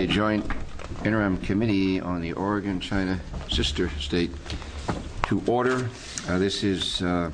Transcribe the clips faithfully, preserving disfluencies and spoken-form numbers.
A joint interim committee on the Oregon-China sister state to order. Uh, this is uh,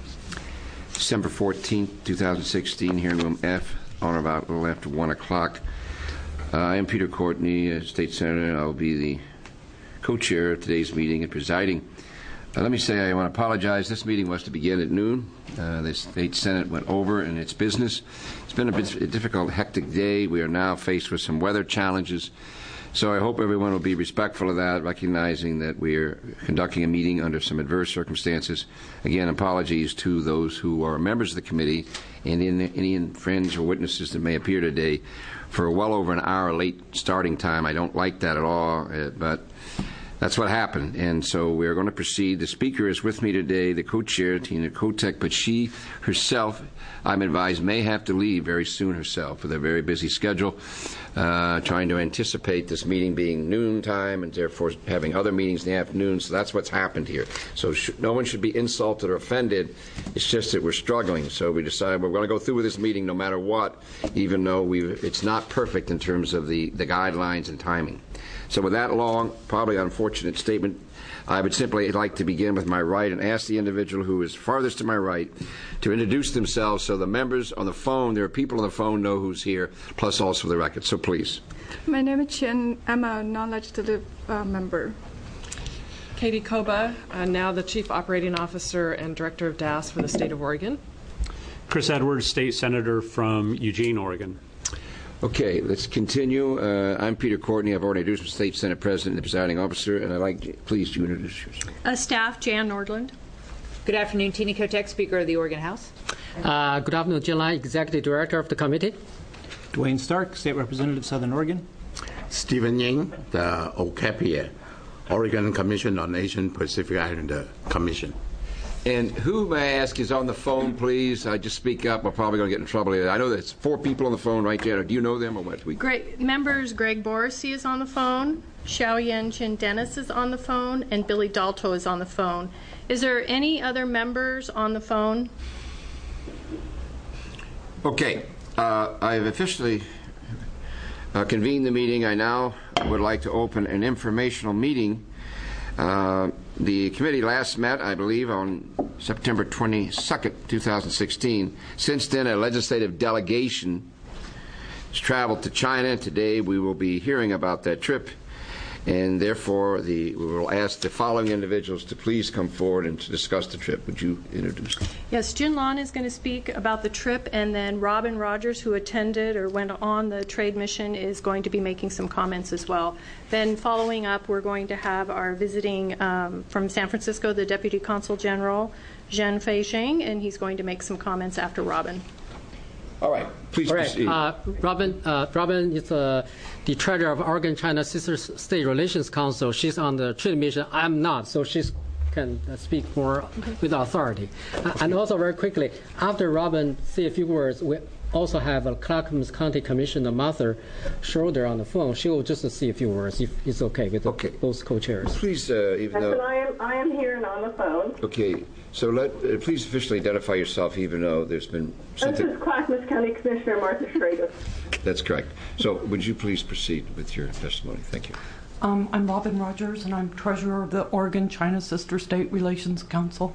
December fourteenth, two thousand sixteen, here in room F, on or about a little after one o'clock. Uh, I am Peter Courtney, uh, State Senator, and I will be the co-chair of today's meeting and presiding. Uh, let me say I want to apologize. This meeting was to begin at noon. Uh, the State Senate went over in its business. It's been a, bit, a difficult, hectic day. We are now faced with some weather challenges. So I hope everyone will be respectful of that, recognizing that we are conducting a meeting under some adverse circumstances. Again, apologies to those who are members of the committee and in, any friends or witnesses that may appear today for well over an hour late starting time. I don't like that at all, uh, but that's what happened, and so we're going to proceed. The speaker is with me today, the co-chair, Tina Kotek, but she herself, I'm advised, may have to leave very soon herself with a very busy schedule, uh, trying to anticipate this meeting being noontime and therefore having other meetings in the afternoon, so that's what's happened here. So sh no one should be insulted or offended. It's just that we're struggling, so we decided we're going to go through with this meeting no matter what, even though we it's not perfect in terms of the, the guidelines and timing. So with that long, probably unfortunate statement, I would simply like to begin with my right and ask the individual who is farthest to my right to introduce themselves so the members on the phone, there are people on the phone, know who's here, plus also the record. So please. My name is Chen. I'm a non-legislative uh, member. Katie Koba, uh, now the Chief Operating Officer and Director of D A S for the State of Oregon. Chris Edwards, State Senator from Eugene, Oregon. Okay, let's continue. Uh, I'm Peter Courtney. I've already introduced the State Senate President and the presiding officer, and I'd like, please, to introduce yourself. Uh, staff, Jan Nordland. Good afternoon, Tina Kotek, Speaker of the Oregon House. Uh, good afternoon, Jin Lai, Executive Director of the committee. Dwayne Stark, State Representative, Southern Oregon. Stephen Ying, the O C A P I A, Oregon Commission on Asian Pacific Islander Commission. And who, may I ask, is on the phone, please? I just speak up. We're probably going to get in trouble here. I know there's four people on the phone right there. Do you know them or what? We... Great. Members Greg Borisy is on the phone, Xiaoyan Chin Dennis is on the phone, and Billy Dalto is on the phone. Is there any other members on the phone? Okay. Uh, I have officially uh, convened the meeting. I now would like to open an informational meeting. Uh, the committee last met, I believe, on September twenty-second, two thousand sixteen. Since then, a legislative delegation has traveled to China. Today, we will be hearing about that trip, and therefore, the, we will ask the following individuals to please come forward and to discuss the trip. Would you introduce them? Yes, Jin Lan is going to speak about the trip, and then Robin Rogers, who attended or went on the trade mission, is going to be making some comments as well. Then following up, we're going to have our visiting um, from San Francisco, the Deputy Consul General, Zhen Fei Sheng, and he's going to make some comments after Robin. All right, please All right. proceed. Uh, Robin, uh, Robin is uh, the treasurer of Oregon-China Sister State Relations Council. She's on the trade mission. I'm not, so she can uh, speak more okay. with authority. Uh, and also, very quickly, after Robin say a few words, we also have a Clackamas County Commissioner, Martha Schroeder, on the phone. She will just say a few words, if it's okay with okay. the, both co-chairs. Please, uh, even though... I am, I am here and on the phone. Okay. So let, uh, please officially identify yourself, even though there's been something... This is Clackamas County Commissioner Martha Schrader. That's correct. So would you please proceed with your testimony? Thank you. Um, I'm Robin Rogers, and I'm treasurer of the Oregon-China Sister State Relations Council.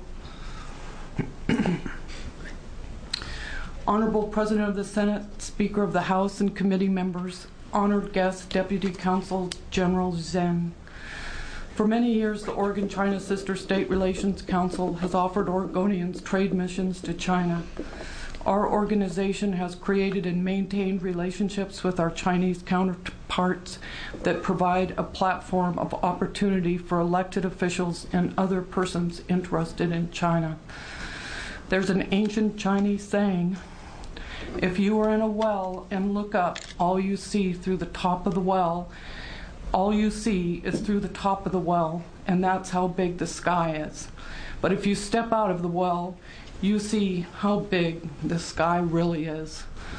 Honorable President of the Senate, Speaker of the House, and committee members, honored guests, Deputy Consul General Zhen. For many years, the Oregon-China Sister State Relations Council has offered Oregonians trade missions to China. Our organization has created and maintained relationships with our Chinese counterparts that provide a platform of opportunity for elected officials and other persons interested in China. There's an ancient Chinese saying, if you are in a well and look up, all you see through the top of the well All you see is through the top of the well, and that's how big the sky is. But if you step out of the well, you see how big the sky really is.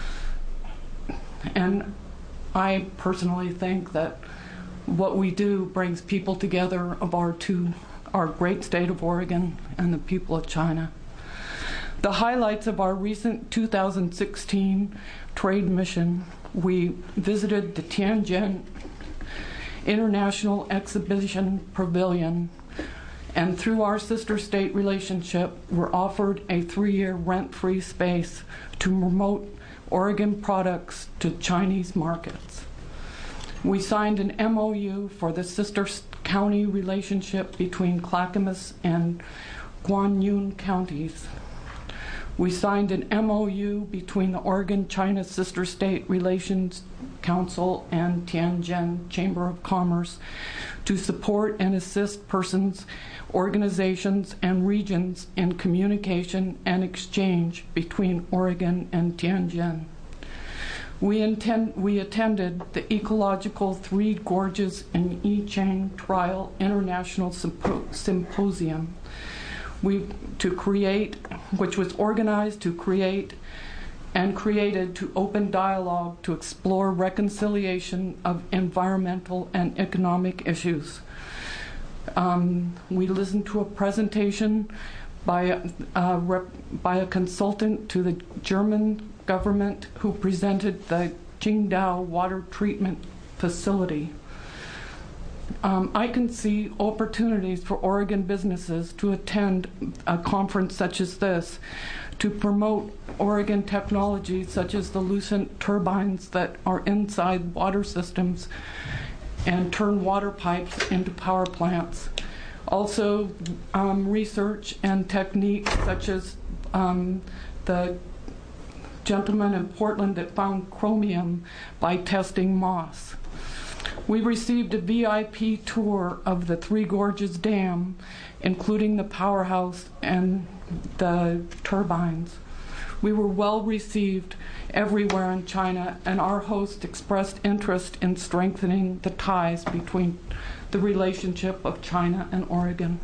And I personally think that what we do brings people together of our two, our great state of Oregon and the people of China. The highlights of our recent two thousand sixteen trade mission we visited the Tianjin International Exhibition Pavilion, and through our sister state relationship, were offered a three-year rent-free space to promote Oregon products to Chinese markets. We signed an M O U for the sister county relationship between Clackamas and Guanyun counties. We signed an M O U between the Oregon-China Sister State Relations Council and Tianjin Chamber of Commerce to support and assist persons, organizations, and regions in communication and exchange between Oregon and Tianjin. We, intend, we attended the Ecological Three Gorges and Yichang Trial International Sympo- Symposium, we, to create, which was organized to create and created to open dialogue to explore reconciliation of environmental and economic issues. Um, we listened to a presentation by a, uh, rep, by a consultant to the German government who presented the Qingdao water treatment facility. Um, I can see opportunities for Oregon businesses to attend a conference such as this to promote Oregon technologies such as the Lucent turbines that are inside water systems and turn water pipes into power plants. Also, um, research and techniques such as um, the gentleman in Portland that found chromium by testing moss. We received a V I P tour of the Three Gorges Dam, including the powerhouse and the turbines. We were well received everywhere in China, and our host expressed interest in strengthening the ties between the relationship of China and Oregon.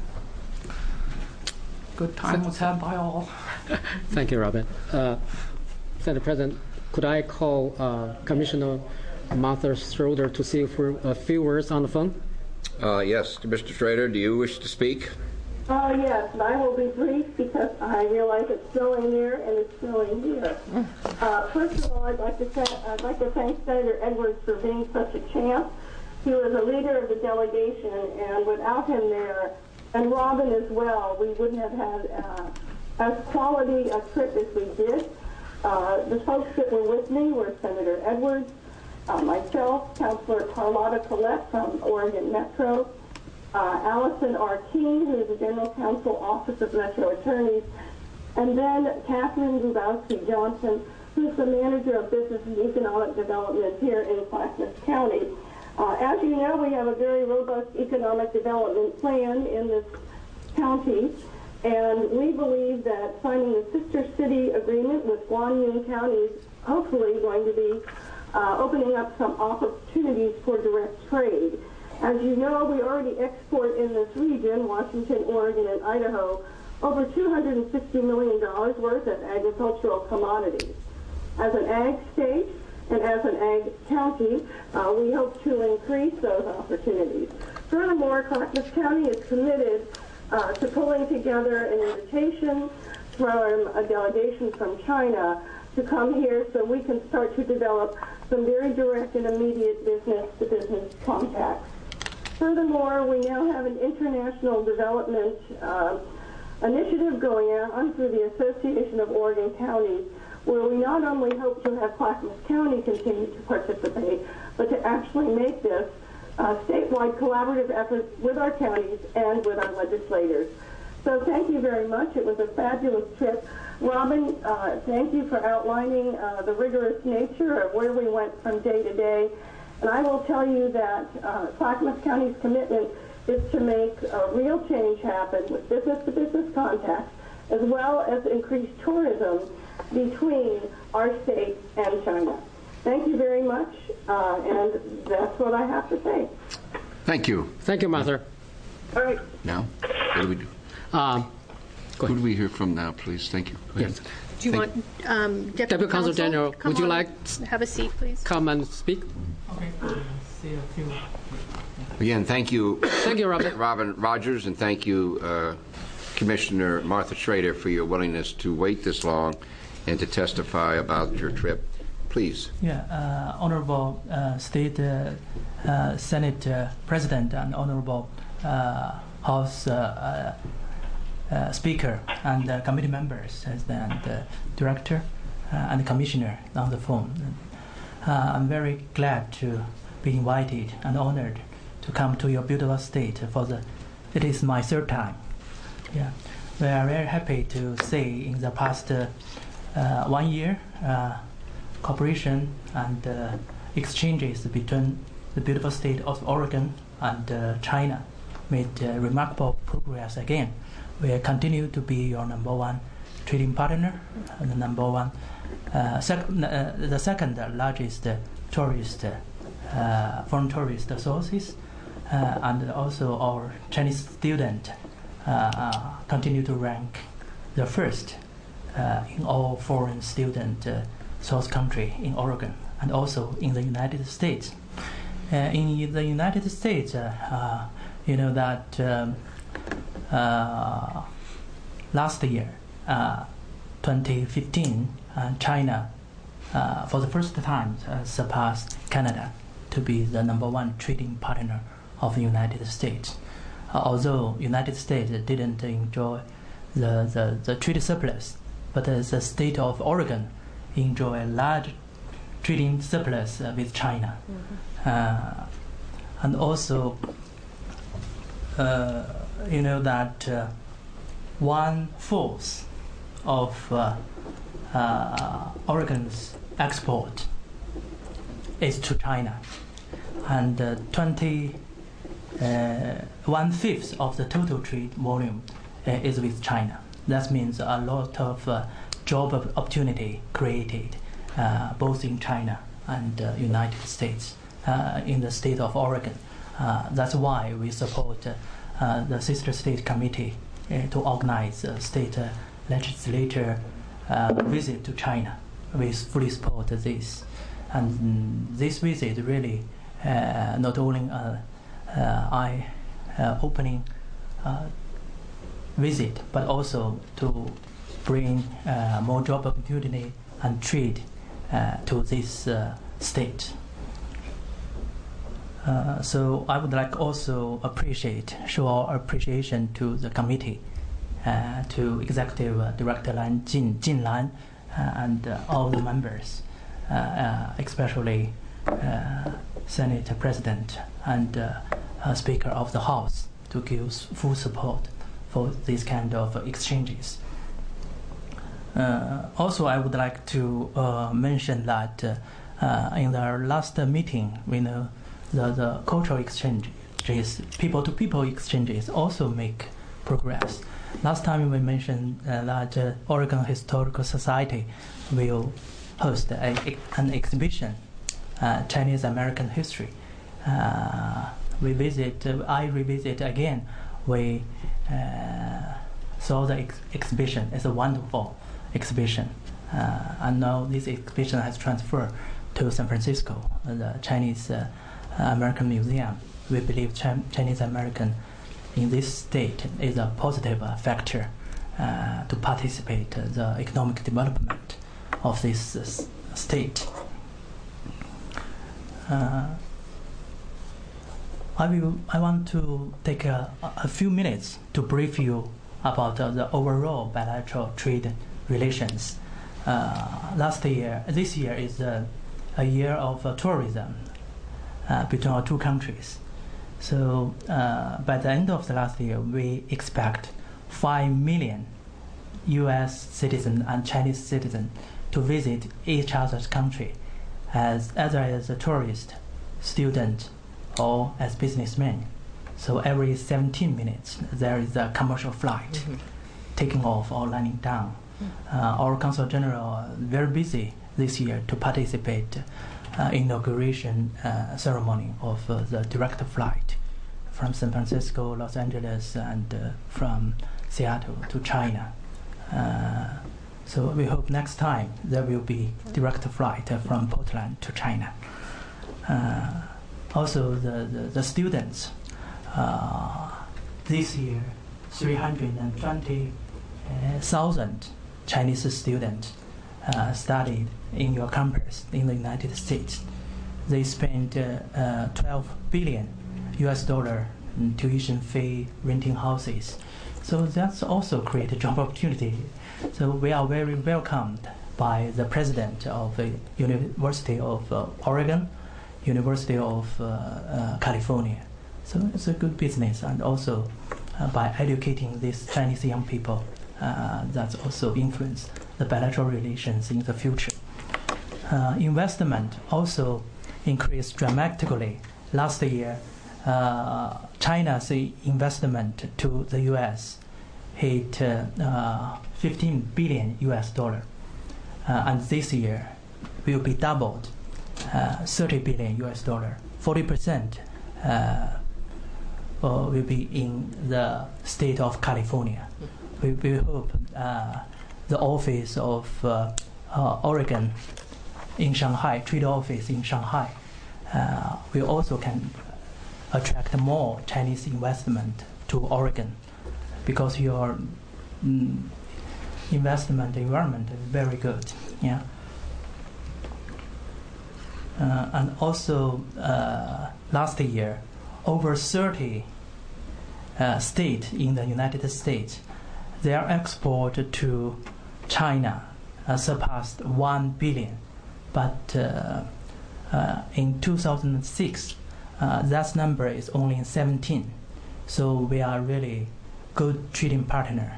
Good time was had by all. Thank you, Robin. Uh, Senator President, could I call uh, Commissioner Martha Schroeder to see for a few words on the phone? Uh, yes, Mister Schrader, do you wish to speak? Uh, yes, and I will be brief because I realize it's snowing there and it's snowing here. Uh, first of all, I'd like to thank, I'd like to thank Senator Edwards for being such a champ. He was a leader of the delegation, and without him there, and Robin as well, we wouldn't have had uh, as quality a trip as we did. Uh, the folks that were with me were Senator Edwards, uh, myself, Councilor Carlotta Collette from Oregon Metro, uh, Allison R. Keene, who is the General Counsel, Office of Metro Attorneys, and then Catherine Grubowski-Johnson, who's the Manager of Business and Economic Development here in Clackamas County. Uh, as you know, we have a very robust economic development plan in this county, and we believe that signing the sister city agreement with Guanyun County is hopefully going to be uh, opening up some opportunities for direct trade. As you know, we already export in this region, Washington, Oregon, and Idaho, over two hundred fifty million dollars worth of agricultural commodities. As an ag state and as an ag county, uh, we hope to increase those opportunities. Furthermore, Clackamas County is committed uh, to pulling together an invitation from a delegation from China to come here so we can start to develop some very direct and immediate business-to-business contacts. Furthermore, we now have an international development uh, initiative going on through the Association of Oregon Counties, where we not only hope to have Clackamas County continue to participate, but to actually make this a statewide collaborative effort with our counties and with our legislators. So thank you very much. It was a fabulous trip. Robin, uh, thank you for outlining uh, the rigorous nature of where we went from day to day. And I will tell you that uh, Clackamas County's commitment is to make a real change happen with business-to-business contacts, as well as increased tourism between our state and China. Thank you very much, uh, and that's what I have to say. Thank you. Thank you, Martha. All right. Now, what do we do? Um, Who do we hear from now, please? Thank you. Go ahead. yes. Do you Thank- want um, Deputy, Deputy Counsel General, come would you on, like have a seat, please? come and speak? Again, thank you, Thank you, Robin. Robin Rogers, and thank you, uh, Commissioner Martha Schrader, for your willingness to wait this long and to testify about your trip. please. Yeah, uh, Honorable uh, State uh, uh, Senate uh, President and Honorable uh, House uh, uh, uh, Speaker and uh, committee members and the Director uh, and the Commissioner on the phone. Uh, I'm very glad to be invited and honored to come to your beautiful state for the. It is my third time. Yeah, we are very happy to see in the past uh, uh, one year uh, cooperation and uh, exchanges between the beautiful state of Oregon and uh, China made uh, remarkable progress again. We continue to be your number one trading partner and the number one, uh, sec- uh, the second largest uh, tourist, uh, foreign tourist sources, uh, and also our Chinese student uh, uh, continue to rank the first uh, in all foreign student uh, source country in Oregon and also in the United States. Uh, in the United States, uh, uh, you know that um, uh, last year, uh, twenty fifteen, uh, China, uh, for the first time, uh, surpassed Canada to be the number one trading partner of the United States. Uh, although United States didn't enjoy the, the, the trade surplus, but uh, the state of Oregon enjoy a large trading surplus uh, with China. Mm-hmm. uh, and also, uh, you know that uh, one fourth of uh, uh, Oregon's export is to China, and uh, twenty uh, one fifth of the total trade volume uh, is with China. That means a lot of uh, job opportunity created uh, both in China and uh, United States uh, in the state of Oregon. Uh, that's why we support uh, uh, the Sister State Committee uh, to organize a state uh, legislature uh, visit to China. We fully support this. And mm, this visit really uh, not only uh, uh, eye uh, opening uh, visit, but also to bring uh, more job opportunity and trade uh, to this uh, state. Uh, so I would like also appreciate, show our appreciation to the committee, uh, to Executive uh, Director Lan Jin, Jin Lan, uh, and uh, all the members, uh, uh, especially uh, Senate President and uh, uh, Speaker of the House, to give full support for these kind of exchanges. Uh, also, I would like to uh, mention that uh, uh, in our last uh, meeting, we know the, the cultural exchanges, people-to-people exchanges also make progress. Last time we mentioned uh, that uh, Oregon Historical Society will host a, an exhibition, uh, Chinese American History. Uh, we visit, uh, I revisit again. We uh, saw the ex- exhibition. It's a wonderful exhibition. Uh, and now this exhibition has transferred to San Francisco, the Chinese uh, American Museum. We believe Ch- Chinese American in this state is a positive uh, factor uh, to participate in the economic development of this uh, state. Uh, I will. I want to take a, a few minutes to brief you about uh, the overall bilateral trade relations. Uh, last year, this year is uh, a year of uh, tourism uh, between our two countries. So uh, by the end of the last year, we expect five million U S citizens and Chinese citizens to visit each other's country as either as a tourist, student, or as businessmen. So every seventeen minutes, there is a commercial flight mm-hmm. taking off or landing down. Mm-hmm. Uh, our Consul General is very busy this year to participate uh, inauguration uh, ceremony of uh, the direct flight from San Francisco, Los Angeles, and uh, from Seattle to China. Uh, so we hope next time there will be direct flight uh, from Portland to China. Uh, also, the, the, the students, uh, this year, three hundred twenty thousand Chinese students uh, studied in your campus in the United States. They spent uh, uh, twelve billion U S dollar in tuition fee, renting houses. So that's also create a job opportunity. So we are very welcomed by the president of the University of uh, Oregon, University of uh, uh, California. So it's a good business, and also uh, by educating these Chinese young people, uh, that's also influence the bilateral relations in the future. Uh, investment also increased dramatically. Last year, uh, China's investment to the U S hit uh, uh, fifteen billion U S dollar, uh, and this year will be doubled, uh, thirty billion U S dollar. forty percent uh, uh, will be in the state of California. We, we hope uh, the office of uh, uh, Oregon in Shanghai, trade office in Shanghai, uh, we also can attract more Chinese investment to Oregon, because your mm, investment environment is very good. Yeah. Uh, and also uh, last year, over thirty uh, states in the United States, their export to China uh, surpassed one billion. But uh, uh, in two thousand six, uh, that number is only seventeen. So we are really good trading partner.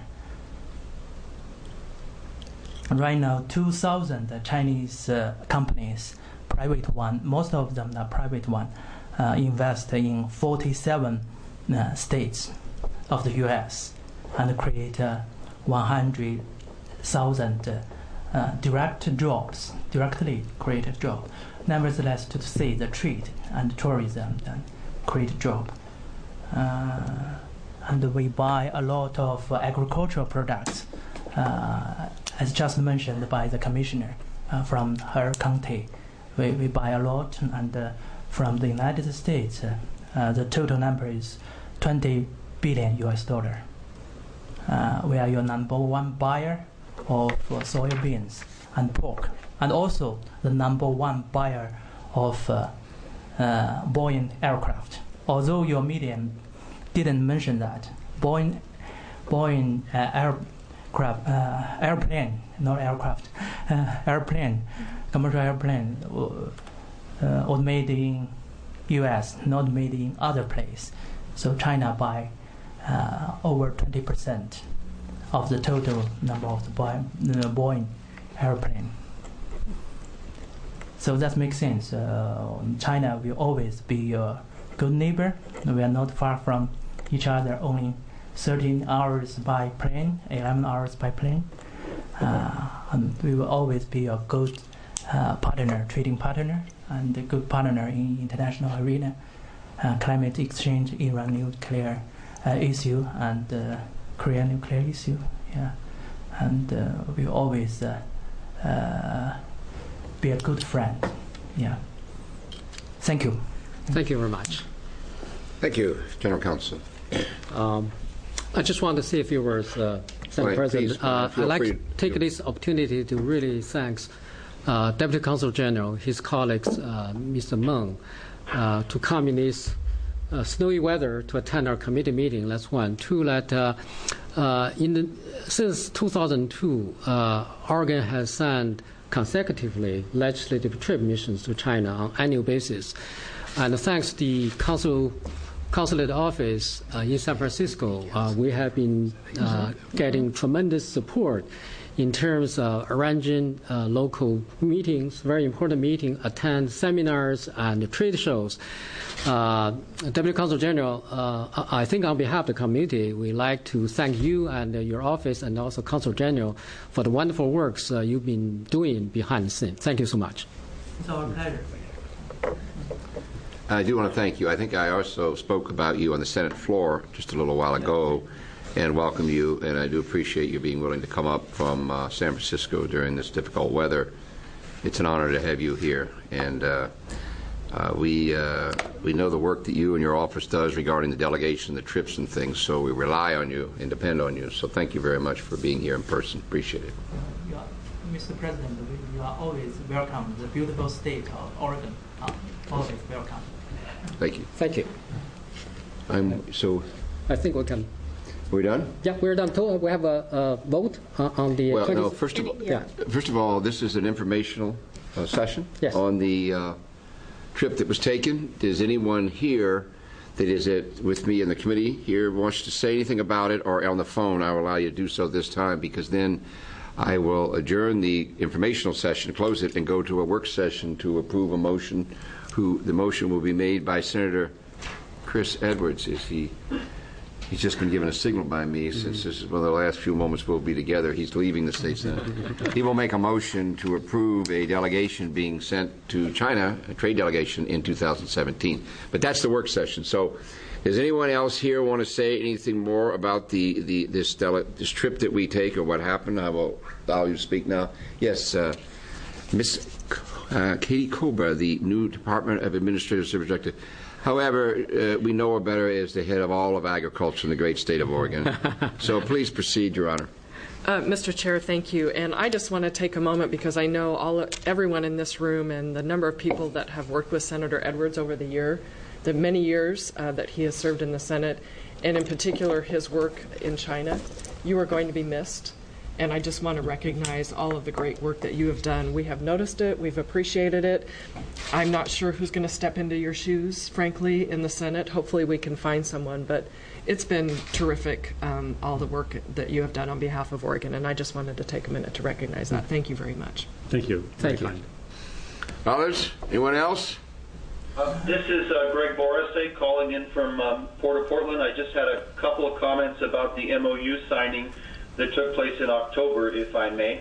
Right now, two thousand Chinese uh, companies, private one, most of them are private one, uh, invest in forty-seven uh, states of the U S and create uh, one hundred thousand uh, uh, direct jobs, directly create job. Nevertheless, to see the trade and tourism and create job. Uh, and we buy a lot of uh, agricultural products, uh, as just mentioned by the commissioner, uh, from her county. We, we buy a lot, and uh, from the United States, uh, uh, the total number is twenty billion U S dollar. Uh, we are your number one buyer of uh, soybeans and pork, and also the number one buyer of uh, uh, Boeing aircraft. Although your medium didn't mention that, Boeing, Boeing uh, aircraft, uh, airplane, not aircraft, uh, airplane, commercial airplane uh, was made in U S, not made in other place. So China buy uh, over twenty percent of the total number of the Boeing airplane. So that makes sense. Uh, China will always be a good neighbor. We are not far from each other, only thirteen hours by plane, eleven hours by plane. Uh, and we will always be a good uh, partner, trading partner, and a good partner in international arena, uh, climate exchange, Iran nuclear uh, issue, and uh, Korean nuclear issue. Yeah, and uh, we will always uh, uh, be a good friend. Yeah. Thank you. Thank you very much. Thank you, General Counsel. Um, I just want to say a few words, uh, Senate Right, President. please, uh, feel I'd like free to take to- this opportunity to really thank uh, Deputy Consul General, his colleagues, uh, Mister Meng, uh, to come in this uh, snowy weather to attend our committee meeting. That's one. Two, that uh, uh, in the, since two thousand two, uh, Oregon has sent consecutively legislative trip missions to China on annual basis. And thanks to the consul, consulate office uh, in San Francisco, uh, we have been uh, getting tremendous support in terms of arranging uh, local meetings, very important meetings, attend seminars and trade shows. Uh, Deputy Consul General, uh, I think on behalf of the committee, we'd like to thank you and uh, your office and also Consul General for the wonderful works uh, you've been doing behind the scenes. Thank you so much. It's our pleasure. I do want to thank you. I think I also spoke about you on the Senate floor just a little while ago and welcome you, and I do appreciate you being willing to come up from uh, San Francisco during this difficult weather. It's an honor to have you here, and uh, uh, we uh, we know the work that you and your office does regarding the delegation, the trips and things, so we rely on you and depend on you. So thank you very much for being here in person. Appreciate it. Mister President, you are always welcome. The beautiful state of Oregon, uh, always welcome. Thank you. Thank you. I'm so. I think we can. We're done. Yeah, we're done too. We have a, a vote uh, on the. Well, twenty no. First of all, yeah. First of all, this is an informational uh, session yes. on the uh, trip that was taken. Does anyone here that is it with me in the committee here wants to say anything about it, or on the phone? I will allow you to do so this time, because then I will adjourn the informational session, close it, and go to a work session to approve a motion. Who the motion will be made by Senator Chris Edwards. Is he? He's just been given a signal by me since this is one of the last few moments we'll be together. He's leaving the State Senate. He will make a motion to approve a delegation being sent to China, a trade delegation, in two thousand seventeen. But that's the work session. So does anyone else here want to say anything more about the, the this, dele this trip that we take, or what happened? I will allow you to speak now. Yes, uh, Miz Uh, Katie Koba, the new Department of Administrative Service Director. However, uh, we know her better as the head of all of agriculture in the great state of Oregon. So please proceed, Your Honor. Uh, Mister Chair, thank you. And I just want to take a moment, because I know all everyone in this room and the number of people that have worked with Senator Edwards over the year, the many years uh, that he has served in the Senate, and in particular his work in China. You are going to be missed. And I just want to recognize all of the great work that you have done. We have noticed it. We've appreciated it. I'm not sure who's going to step into your shoes, frankly, in the Senate. Hopefully we can find someone. But it's been terrific, um, all the work that you have done on behalf of Oregon. And I just wanted to take a minute to recognize that. Thank you very much. Thank you. Thank you. Others? Anyone else? Uh, this is uh, Greg Borisay calling in from um, Port of Portland. I just had a couple of comments about the M O U signing that took place in October, if I may.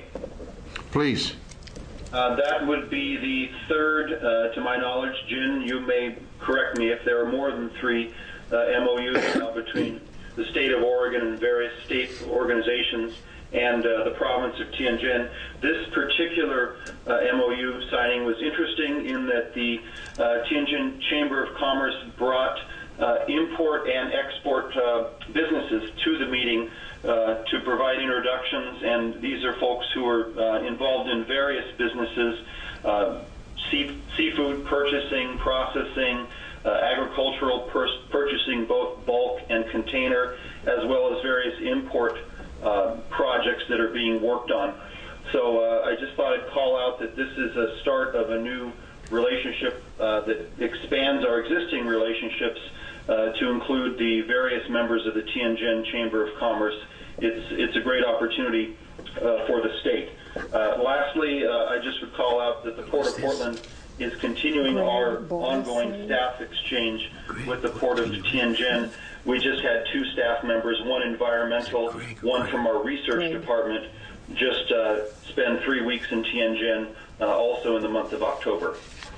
Please. Uh, that would be the third, uh, to my knowledge. Jin, you may correct me if there are more than three uh, M O Us now between the state of Oregon and various state organizations and uh, the province of Tianjin. This particular uh, M O U signing was interesting in that the uh, Tianjin Chamber of Commerce brought uh, import and export uh, businesses to the meeting Uh, to provide introductions, and these are folks who are uh, involved in various businesses, uh, sea, seafood purchasing, processing, uh, agricultural purchasing, both bulk and container, as well as various import uh, projects that are being worked on. So uh, I just thought I'd call out that this is a start of a new relationship uh, that expands our existing relationships uh, to include the various members of the Tianjin Chamber of Commerce. It's, it's a great opportunity uh, for the state. Uh, lastly, uh, I just would call out that the Port of Portland is continuing our ongoing staff exchange with the Port of Tianjin. We just had two staff members, one environmental, one from our research department, just uh, spend three weeks in Tianjin, uh, also in the month of October.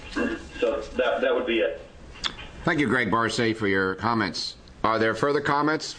So that, that would be it. Thank you, Greg Borisay, for your comments. Are there further comments?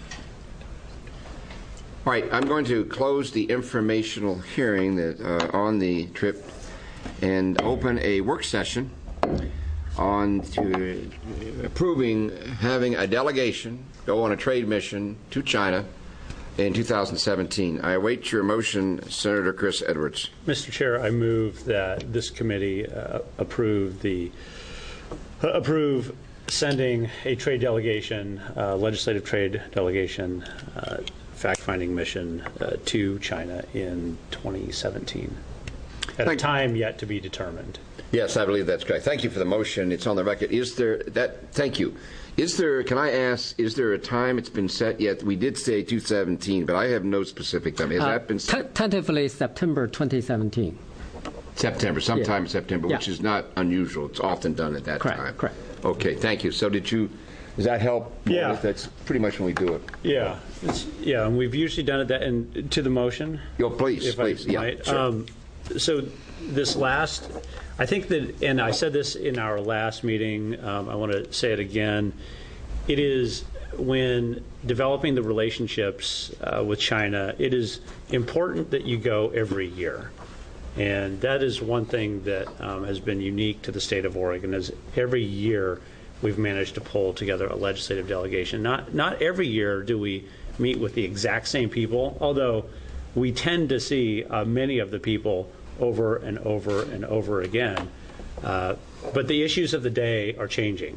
All right, I'm going to close the informational hearing that uh, on the trip and open a work session on to approving having a delegation go on a trade mission to China in two thousand seventeen. I await your motion, Senator Chris Edwards. Mister Chair, I move that this committee uh, approve the uh, approve sending a trade delegation, uh, legislative trade delegation, uh, fact-finding mission uh, to China in twenty seventeen, at Thank a time yet to be determined. Yes, I believe that's correct. Thank you for the motion. It's on the record. Is there that? Thank you. Is there? Can I ask? Is there a time it's been set yet? We did say two seventeen, but I have no specific time. Has uh, that been set? Tentatively September twenty seventeen. September, sometime yeah. in September, yeah. which is not unusual. It's often done at that correct, time. Correct. Okay. Thank you. So did you? Does that help? Yeah. That's pretty much when we do it. Yeah. It's, yeah, and we've usually done it that. And to the motion. Yo, please, if please. I Yeah. might. Sure. Um, so this last, I think that, and I said this in our last meeting. Um, I want to say it again. It is when developing the relationships uh, with China, it is important that you go every year. And that is one thing that um, has been unique to the state of Oregon, is every year we've managed to pull together a legislative delegation. Not not every year do we meet with the exact same people, although we tend to see uh, many of the people over and over and over again. Uh, but the issues of the day are changing.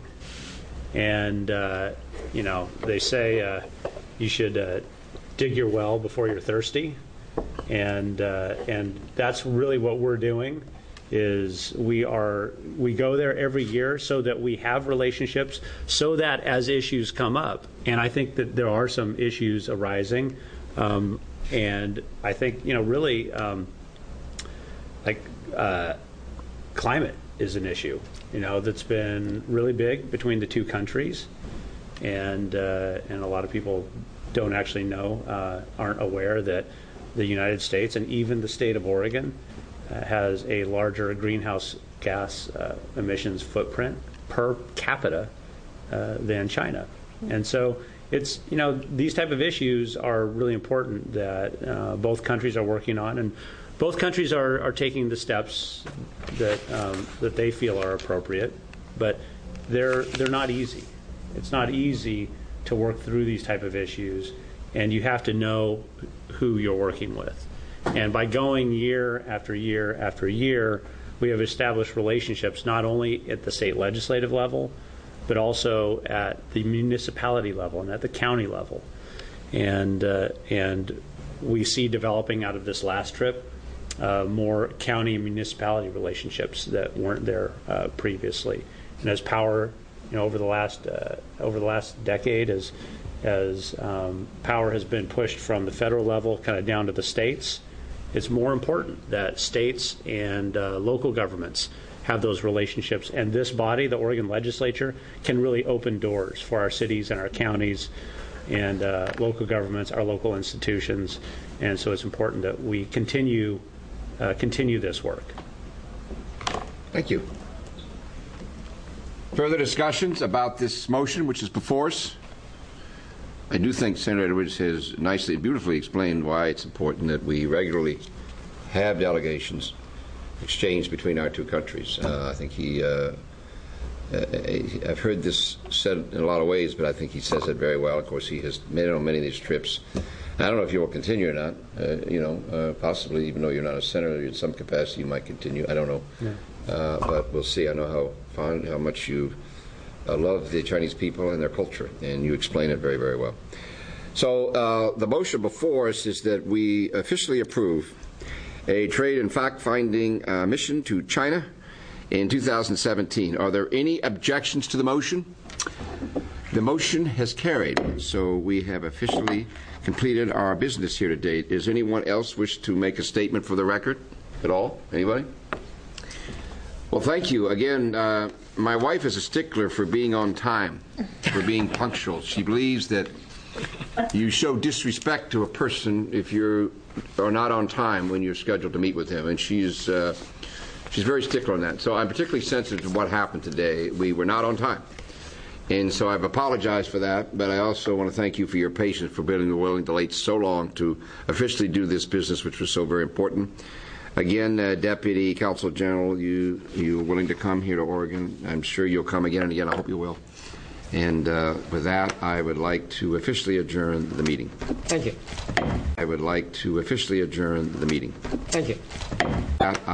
And, uh, you know, they say uh, you should uh, dig your well before you're thirsty. And, uh, and that's really what we're doing. Is we are we go there every year so that we have relationships, so that as issues come up, and I think that there are some issues arising, um, and I think, you know, really um, like uh, climate is an issue, you know, that's been really big between the two countries, and uh, and a lot of people don't actually know, uh, aren't aware that the United States and even the state of Oregon Uh, has a larger greenhouse gas uh, emissions footprint per capita uh, than China. And so it's, you know, these type of issues are really important that uh, both countries are working on, and both countries are, are taking the steps that um, that they feel are appropriate, but they're they're not easy. It's not easy to work through these type of issues, and you have to know who you're working with. And by going year after year after year, we have established relationships not only at the state legislative level, but also at the municipality level and at the county level. And uh, and we see developing out of this last trip uh, more county and municipality relationships that weren't there uh, previously. And as power, you know, over the last uh, over the last decade, as as um, power has been pushed from the federal level kind of down to the states, it's more important that states and uh, local governments have those relationships. And this body, the Oregon legislature, can really open doors for our cities and our counties and uh, local governments, our local institutions. And so it's important that we continue uh, continue this work. Thank you. Further discussions about this motion, which is before us? I do think Senator Edwards has nicely, beautifully explained why it's important that we regularly have delegations exchanged between our two countries. Uh, I think he, uh, uh, I've heard this said in a lot of ways, but I think he says it very well. Of course, he has made on many of these trips. I don't know if you will continue or not. Uh, you know, uh, possibly, even though you're not a senator, in some capacity you might continue. I don't know. Yeah. Uh, but we'll see. I know how fond, how much you Uh, love the Chinese people and their culture, and you explain it very, very well. So uh, the motion before us is that we officially approve a trade and fact-finding uh, mission to China in two thousand seventeen. Are there any objections to the motion? The motion has carried, so we have officially completed our business here today. Does anyone else wish to make a statement for the record at all? Anybody? Well, thank you. Again, uh, my wife is a stickler for being on time, for being punctual. She believes that you show disrespect to a person if you are not on time when you're scheduled to meet with him, and she's uh, she's very stickler on that. So I'm particularly sensitive to what happened today. We were not on time, and so I've apologized for that, but I also want to thank you for your patience for being willing to wait so long to officially do this business, which was so very important. Again, uh, Deputy Counsel General, you you willing to come here to Oregon? I'm sure you'll come again and again. I hope you will. And uh, with that, I would like to officially adjourn the meeting. Thank you. I would like to officially adjourn the meeting. Thank you. That,